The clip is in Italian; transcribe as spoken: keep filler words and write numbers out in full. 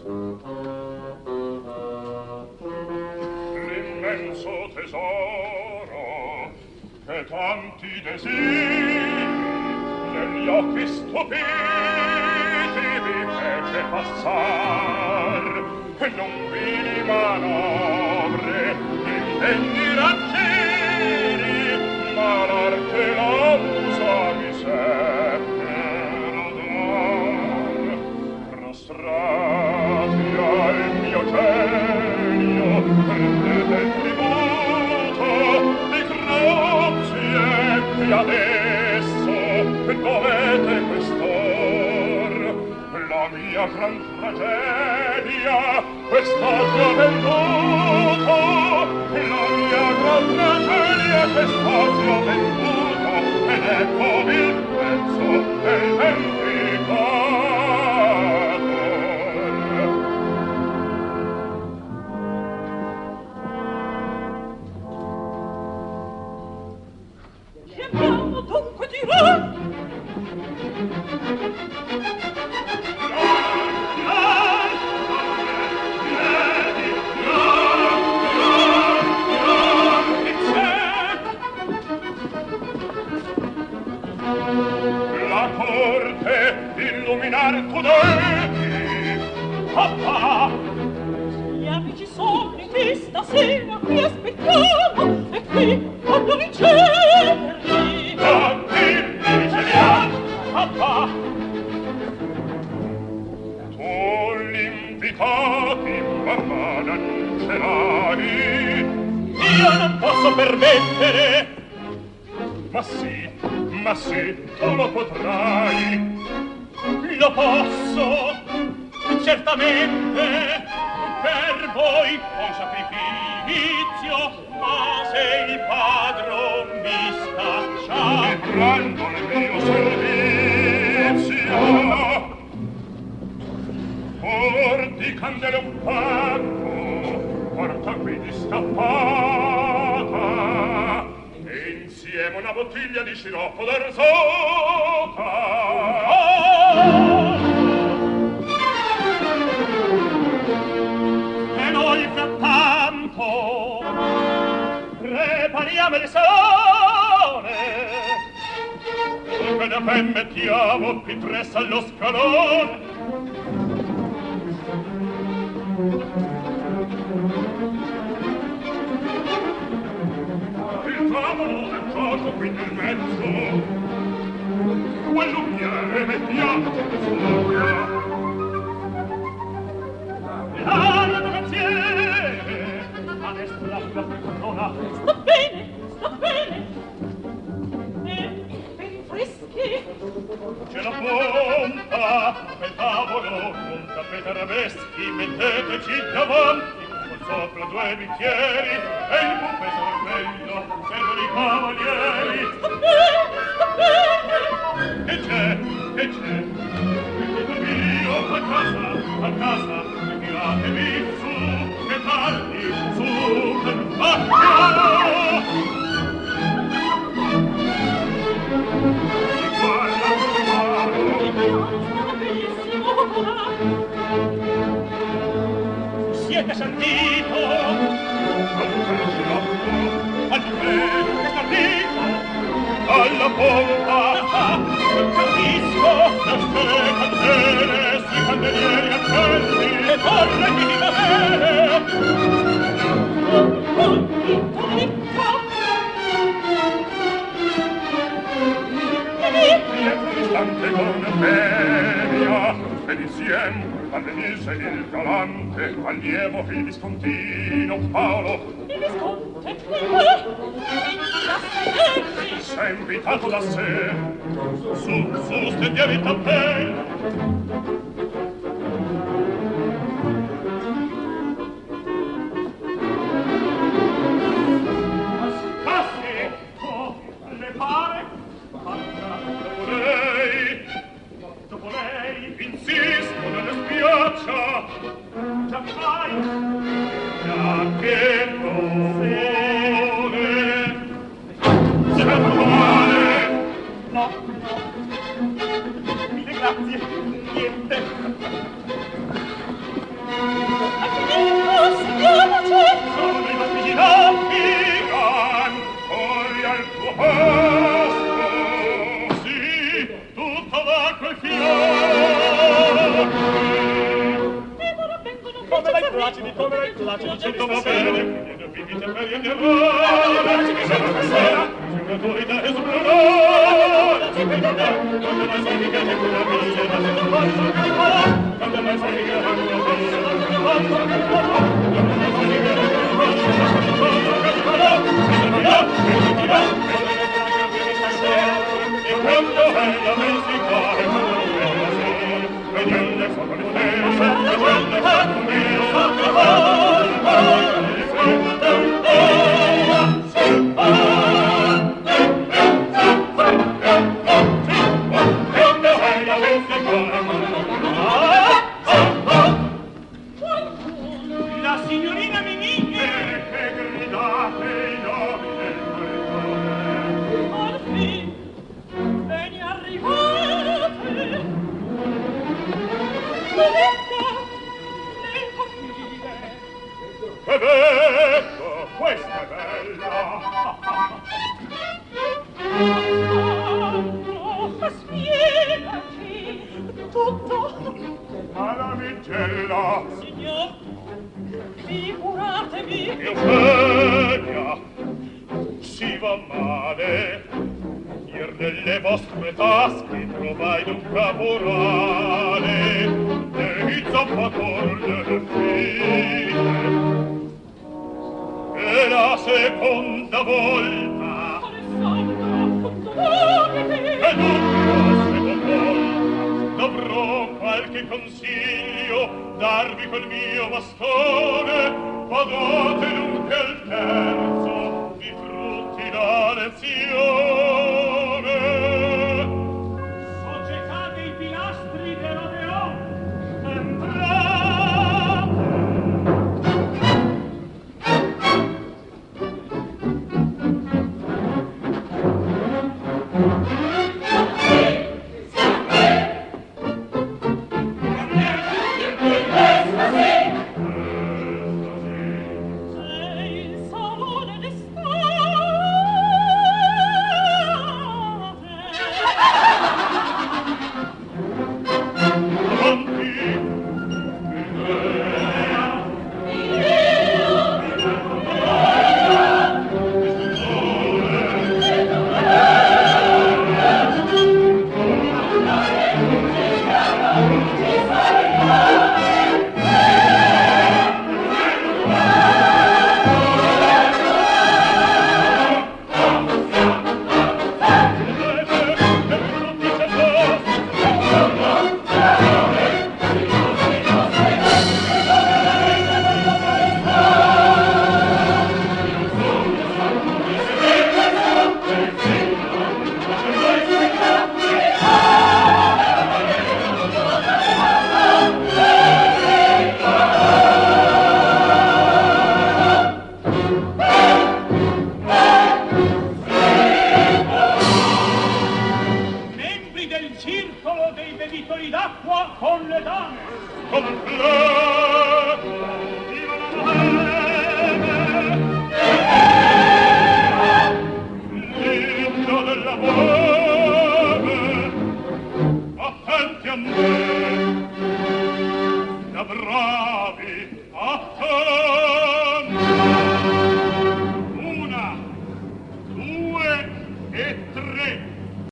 L'immenso tesoro che tanti desideri negli occhi stupiti vi fece passar, e non vidi manovre indegni raggiri, ma l'arte la usa mi seppero dar. Prostrati al mio genio prendete il tributo di grazie, e adesso dovete quest'or la mia gran tragedia, questa gioventù, la mia gran tragedia, questa gioventù, ed eccomi il prezzo del vendicator. Scendiamo dunque di là. La corte illuminar tudeti, papà. Gli amici soliti stasera qui aspettiamo, e qui quando riceverli. Tanti riceviamo, papà. Tu l'invitati, mamma, non ce l'hai. Io non posso permettere. Ma sì, ma sì, tu lo potrai. Lo posso, certamente, per voi un sacrificio, ma se il padron mi scaccia, mi prendo il mio servizio. Or di candele un pacco, porta qui di scappata, e insieme una bottiglia di sciroppo d'arzoca. E noi frattanto prepariamo il salone, Dunque da me mettiamo qui presso allo scalone. Il tavolo del gioco qui nel mezzo, quell'unchiere mettiamo sopra. la donazione, adesso la sua persona. Sta bene, sta bene. E ben freschi. C'è la pompa, quel tavolo, un tappeto arabeschi, metteteci davanti, con sopra due bicchieri, e il buffet sorvello, servono i cavalieri. Sta bene, sta bene. Che c'è, che c'è? Io a casa, a casa, tiratevi su, che tardi, su, per faccia! Siete sentito? Al buffet, che stardito! Alla pompa! Capisco! Lasciate le candele sui candelieri accendi! E torre di bere! Oh, ricco! Istante con Feria, ed insieme al Venise il galante allievo il viscontino Paolo. Il visconte? Eh? Sei invitato da sé. Su, su, stendiamo il tappello. Passi! Oh, le pare? Dopo lei, dopo lei, insisto nella spiaggia. Giammai! Già che vuole, se non vuole. No, no. Mille grazie, niente. Placidi come lei, placidi Tutto va stasera. bene, e vivite per gli errori. Placidi stasera. Una autorità esplorare. Quando mai sei mica c'è quella mia, ma se non posso che fa. Quando mai sei mica c'è quella mia, ma se non posso che fa. Quando mai sei mica c'è quella mia, ma se non posso che fa. Prenditi là, prenditi là, prenditi stasera. E quando è la musica, e quando è la sera, vediamo sopra le stelle, vediamo sopra La signorina Mimì che gridate i nomi del corridore. Orfi, bene arrivate. Voletta, nel cortile. Che bello, questa è bella. Alessandro, spiegaci tutto. Alla vigella, Signor, figuratemi. Eufemia, si va male. Ir nelle vostre tasche trovai d'un caporale dei zappator delle figlie. E la seconda volta Alessandro, dovete. e dunque seconda volta dovrò qualche consiglio darvi col mio bastone. Padate dunque al terzo di frutti la lezione. Soggettate i pilastri dell'Odeon. Sei il salone d'estate. Avanti, Membri del circolo dei bevitori d'acqua con le dame. completo, viva la bohème, l'inno della bohème, attenti a me, da bravi, attenti.